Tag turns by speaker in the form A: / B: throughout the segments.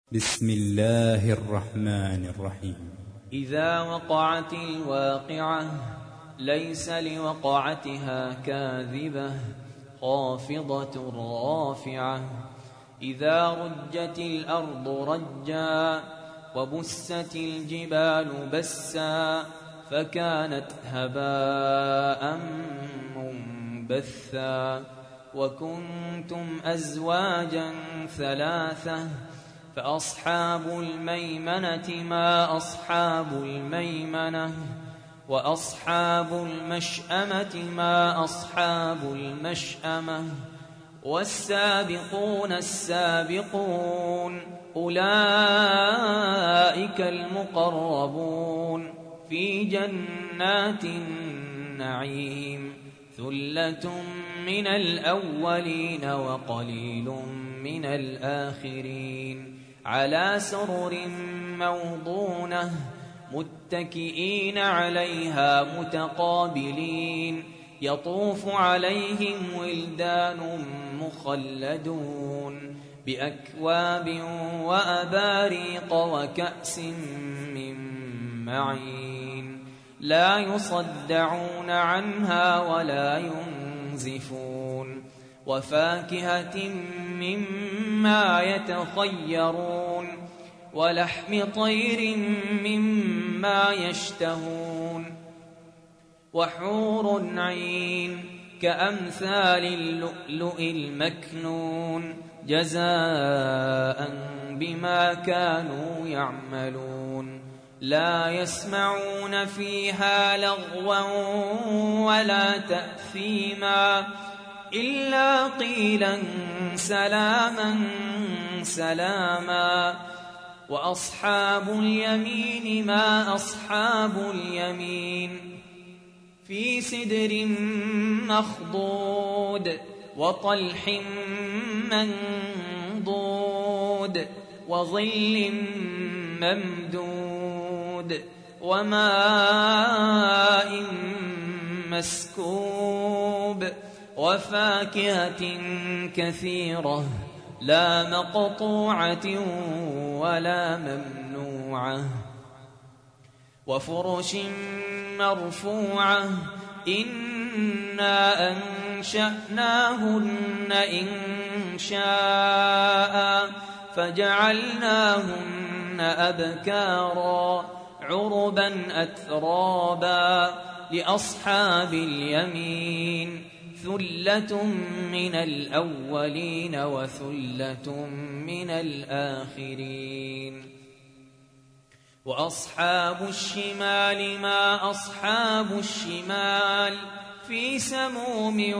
A: بسم الله الرحمن الرحيم.
B: إذا وقعت الواقعة ليس لوقعتها كاذبة خافضة رافعة. إذا رجت الأرض رجا وبست الجبال بسا فكانت هباء منبثا. وكنتم أزواجا ثلاثة فأصحاب الميمنة ما أصحاب الميمنة وأصحاب المشأمة ما أصحاب المشأمة. والسابقون السابقون أولئك المقربون في جنات النعيم. ثلة من الأولين وقليل من الآخرين. على سرر موضونة متكئين عليها متقابلين. يطوف عليهم ولدان مخلدون بأكواب وأباريق وكأس من معين. لا يصدعون عنها ولا ينزفون. وفاكهة مما يتخيرون ولحم طير مما يشتهون. وحور عين كأمثال اللؤلؤ المكنون جزاء بما كانوا يعملون. لا يسمعون فيها لغوا ولا تأثيما إلا قيلا سلاما سلاما. وأصحاب اليمين ما أصحاب اليمين. في سدر مخضود وطلح منضود وظل ممدود وماء مسكوب. وفاكهة كثيرة لا مقطوعة ولا ممنوعة. وفرش مرفوعة إنا أنشأناهن إنشاء فجعلناهن أبكارا عربا أترابا. لأصحاب اليمين ثلة من الأولين وثلة من الآخرين. وأصحاب الشمال ما أصحاب الشمال. في سموم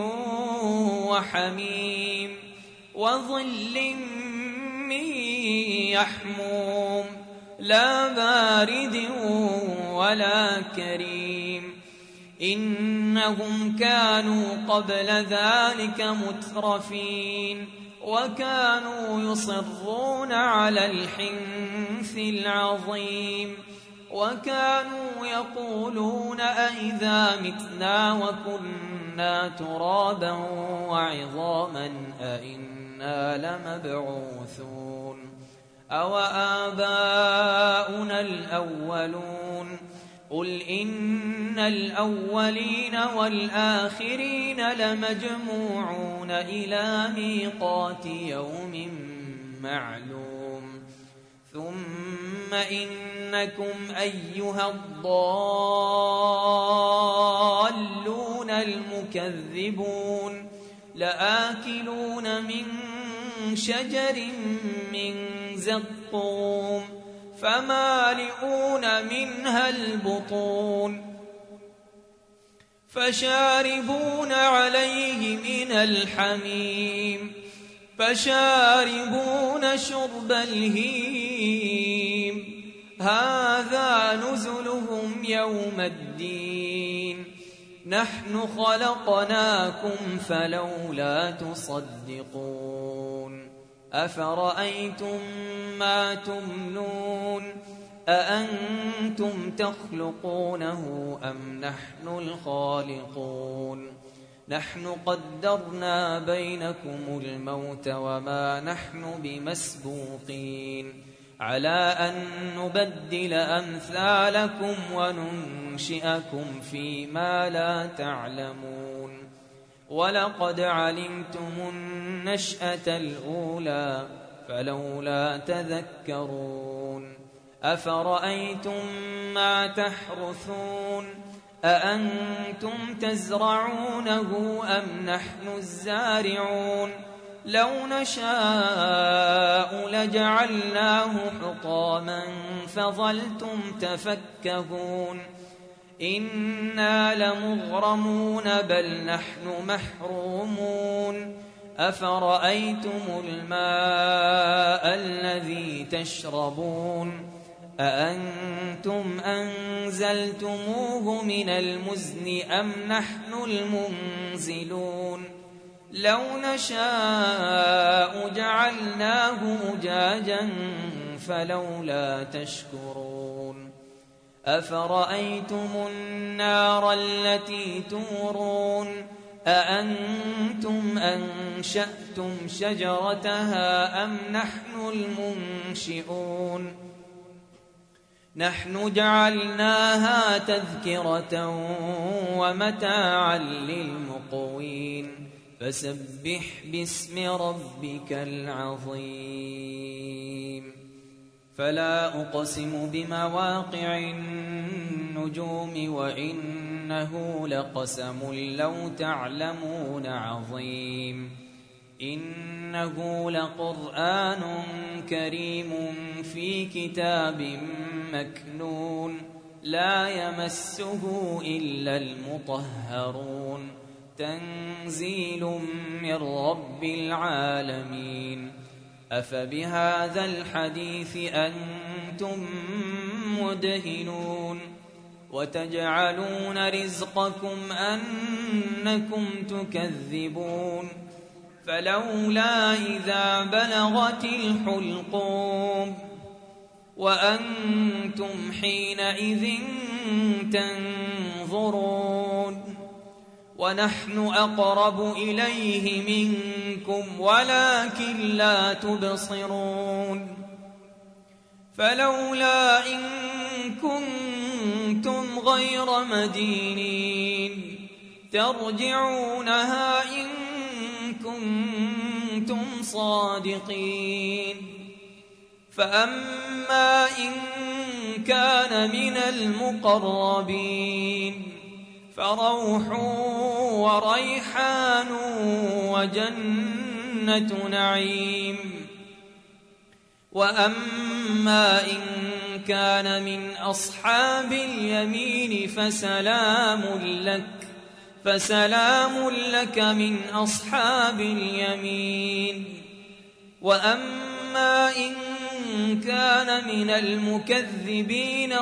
B: وحميم وظل من يحموم لا بارد ولا كريم. إنهم كانوا قبل ذلك مترفين وكانوا يصرون على الحنث العظيم. وكانوا يقولون أئذا متنا وكنا ترابا وعظاما أئنا لمبعوثون أو آباؤنا الأولون. قل إن الأولين والآخرين لمجموعون إلى ميقات يوم معلوم. ثم إنكم أيها الضالون المكذبون لآكلون من شجر من زقوم فمالئون منها البطون فشاربون عليه من الحميم فشاربون شرب الهيم. هذا نزلهم يوم الدين. نحن خلقناكم فلولا تصدقون. أفرأيتم ما تمنون أأنتم تخلقونه أم نحن الخالقون. نحن قدرنا بينكم الموت وما نحن بمسبوقين على أن نبدل أمثالكم وننشئكم فيما لا تعلمون ولقد علمتم النشأة الأولى فلولا تذكرون أفرأيتم ما تحرثون أأنتم تزرعونه أم نحن الزارعون لو نشاء لجعلناه حطاما فظلتم تفكهون إنا لمغرمون بل نحن محرومون أفرأيتم الماء الذي تشربون أأنتم أنزلتموه من المزن أم نحن المنزلون لو نشاء جعلناه أجاجا فلولا تشكرون أفرأيتم النار التي تورون أأنتم أنشأتم شجرتها أم نحن المنشئون نحن جعلناها تذكرة ومتاعا للمقوين فسبح باسم ربك العظيم فلا أقسم بمواقع النجوم وإنه لقسم لو تعلمون عظيم إنه لقرآن كريم في كتاب مكنون لا يمسه إلا المطهرون تنزيل من رب العالمين أفبهذا الحديث أنتم مدهنون وتجعلون رزقكم أنكم تكذبون فلولا إذا بلغت الحلقوم وأنتم حينئذ تنظرون ونحن أقرب إليه منكم ولكن لا تبصرون فلولا إن كنتم غير مدينين ترجعونها إن كنتم صادقين فأما إن كان من المقربين فروح وريحان وجنة نعيم وأما إن كان من أصحاب اليمين فسلام لك من أصحاب اليمين وأما إن كان من المكذبين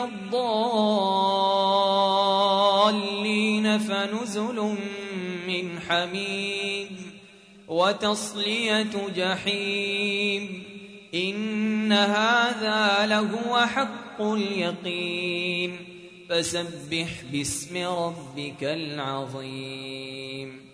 B: الضالين فنزل من حميم وتصلية جحيم إن هذا لهو حق اليقين فسبح باسم ربك العظيم